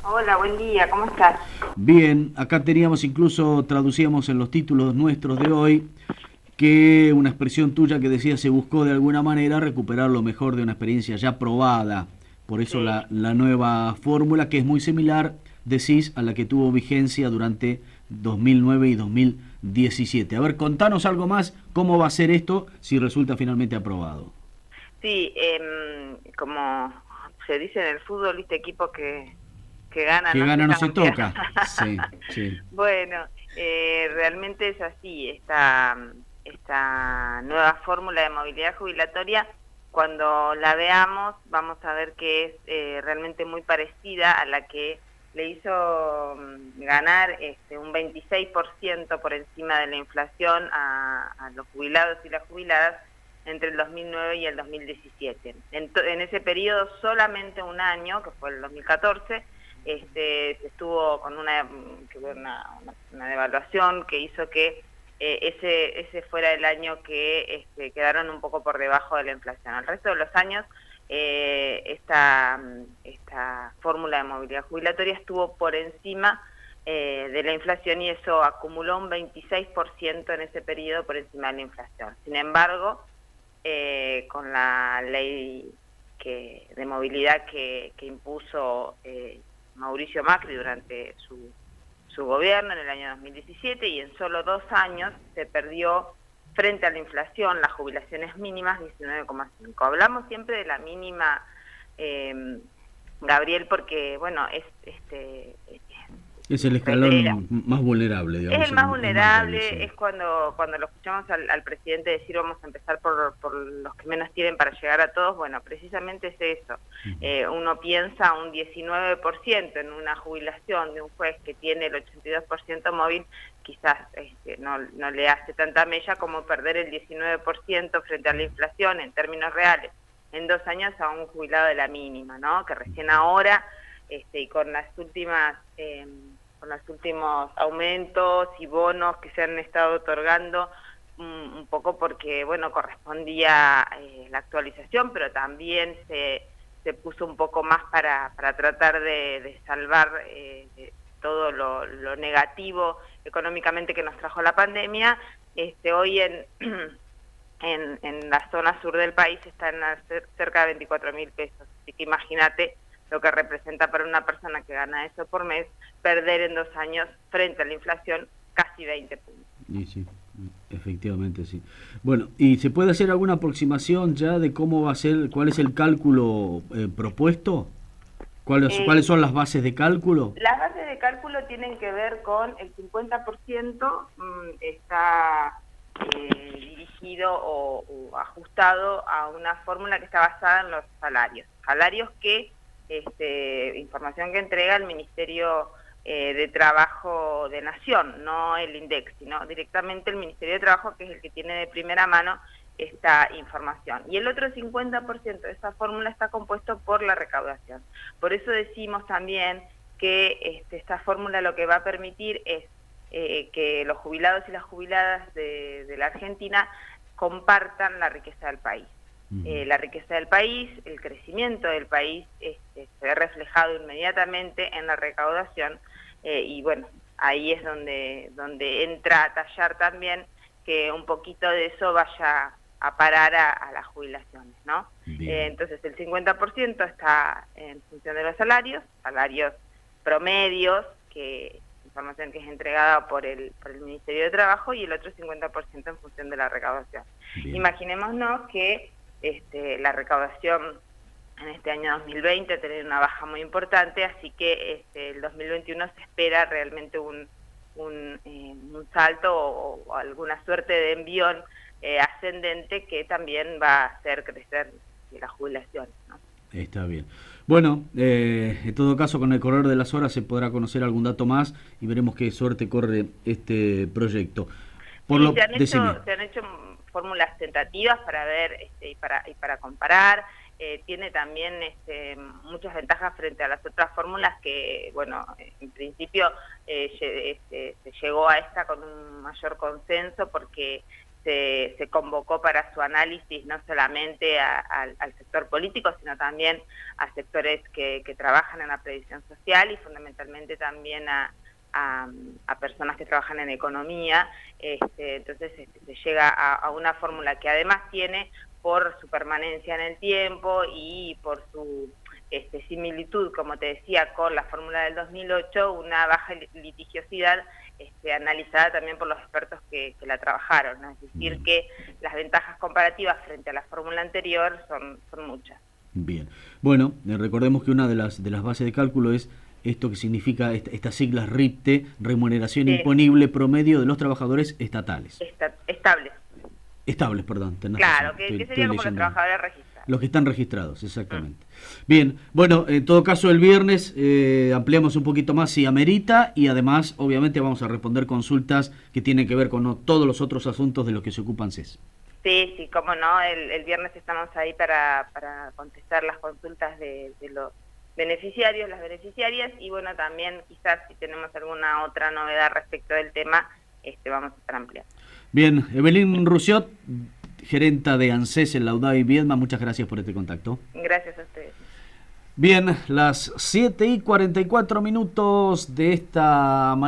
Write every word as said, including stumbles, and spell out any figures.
Hola, buen día, ¿cómo estás? Bien, acá teníamos incluso, traducíamos en los títulos nuestros de hoy, que una expresión tuya que decía se buscó de alguna manera recuperar lo mejor de una experiencia ya probada. Por eso Sí, la, la nueva fórmula, que es muy similar, decís, a la que tuvo vigencia durante dos mil nueve y dos mil diecisiete. A ver, contanos algo más, cómo va a ser esto si resulta finalmente aprobado. sí, em, como se dice en el fútbol, viste, equipo que, que gana Que no se gana no se cambia. toca. Sí, sí. Bueno, eh, realmente es así, esta, esta nueva fórmula de movilidad jubilatoria, cuando la veamos, vamos a ver que es eh, realmente muy parecida a la que le hizo mm, ganar este, un veintiséis por ciento por encima de la inflación a, a los jubilados y las jubiladas entre el dos mil nueve y el dos mil diecisiete. En, en ese periodo solamente un año, que fue el dos mil catorce, este, se estuvo con una, una, una devaluación que hizo que eh, ese, ese fuera el año que este, quedaron un poco por debajo de la inflación. El resto de los años eh, esta, esta fórmula de movilidad jubilatoria estuvo por encima eh, de la inflación y eso acumuló un veintiséis por ciento en ese periodo por encima de la inflación. Sin embargo, eh, con la ley que, de movilidad que, que impuso eh, Mauricio Macri durante su, su gobierno en el año dos mil diecisiete, y en solo dos años se perdió frente a la inflación las jubilaciones mínimas diecinueve coma cinco. Hablamos siempre de la mínima, eh, Gabriel, porque bueno, es este Es el nuestra idea. escalón más vulnerable, Es digamos, el más en, en materia, vulnerable, sí. es cuando cuando lo escuchamos al, al presidente decir vamos a empezar por, por los que menos tienen para llegar a todos. Bueno, precisamente es eso. Eh, uno piensa un diecinueve por ciento en una jubilación de un juez que tiene el ochenta y dos por ciento móvil, quizás este, no, no le hace tanta mella como perder el diecinueve por ciento frente a la inflación en términos reales en dos años a un jubilado de la mínima, ¿no? Que recién ahora, este, y con las últimas... Eh, con los últimos aumentos y bonos que se han estado otorgando, um, un poco porque, bueno, correspondía eh, la actualización, pero también se, se puso un poco más para, para tratar de, de salvar eh, de todo lo, lo negativo económicamente que nos trajo la pandemia. Este, hoy en, en, en la zona sur del país están a cerca de veinticuatro mil pesos, así que imagínate lo que representa para una persona que gana eso por mes, perder en dos años frente a la inflación casi veinte puntos. Y sí, efectivamente sí. Bueno, ¿y se puede hacer alguna aproximación ya de cómo va a ser, cuál es el cálculo eh, propuesto? ¿Cuáles, ¿Cuáles Eh, son las bases de cálculo? las bases de cálculo tienen que ver con el cincuenta por ciento mmm, está eh, dirigido o, o ajustado a una fórmula que está basada en los salarios. Salarios que, este, información que entrega el Ministerio eh, de Trabajo de Nación, no el INDEC, sino directamente el Ministerio de Trabajo, que es el que tiene de primera mano esta información. Y el otro cincuenta por ciento de esa fórmula está compuesto por la recaudación. Por eso decimos también que este, esta fórmula lo que va a permitir es eh, que los jubilados y las jubiladas de, de la Argentina compartan la riqueza del país. Uh-huh. Eh, la riqueza del país, el crecimiento del país este, se ve reflejado inmediatamente en la recaudación eh, y bueno, ahí es donde, donde entra a tallar también que un poquito de eso vaya a parar a, a las jubilaciones, ¿no? Eh, entonces el cincuenta por ciento está en función de los salarios, salarios promedios, que información que es entregada por el, por el Ministerio de Trabajo, y el otro cincuenta por ciento en función de la recaudación. Bien. Imaginémonos que este, la recaudación en este año dos mil veinte ha tenido una baja muy importante, así que este, el dos mil veintiuno se espera realmente un, un, eh, un salto o, o alguna suerte de envión eh, ascendente que también va a hacer crecer las jubilaciones, ¿no? Está bien. Bueno, eh, en todo caso, con el correr de las horas se podrá conocer algún dato más y veremos qué suerte corre este proyecto. Por Sí, lo, se han decime. hecho, se han hecho fórmulas tentativas para ver este, y, para, y para comparar. Eh, tiene también este, muchas ventajas frente a las otras fórmulas que, bueno, en principio eh, este, se llegó a esta con un mayor consenso porque se, se convocó para su análisis no solamente a, a, al sector político, sino también a sectores que, que trabajan en la previsión social y fundamentalmente también a, a, a personas que trabajan en economía. Este, entonces este, se llega a, a una fórmula que además tiene, por su permanencia en el tiempo y por su este, similitud, como te decía, con la fórmula del dos mil ocho, una baja litigiosidad este, analizada también por los expertos que, que la trabajaron, ¿no? Es decir, Bien. que las ventajas comparativas frente a la fórmula anterior son, son muchas. Bien. Bueno, eh, recordemos que una de las, de las bases de cálculo es esto que significa esta, estas siglas R I P T E, remuneración sí. imponible promedio de los trabajadores estatales. Esta, estables. Estables, perdón. Claro, razón. que, estoy, que sería como los trabajadores registrados. Los que están registrados, exactamente. Mm. Bien, bueno, en todo caso el viernes eh, ampliamos un poquito más si amerita y además obviamente vamos a responder consultas que tienen que ver con no, todos los otros asuntos de los que se ocupan C E S. Sí, sí, cómo no, el, el viernes estamos ahí para, para contestar las consultas de, de los beneficiarios, las beneficiarias y bueno, también quizás si tenemos alguna otra novedad respecto del tema, este vamos a estar ampliando. Bien, Evelyn Rusiot, gerenta de ANSES en la UDAV y Viedma, muchas gracias por este contacto. Gracias a ustedes. Bien, las siete y cuarenta y cuatro minutos de esta mañana.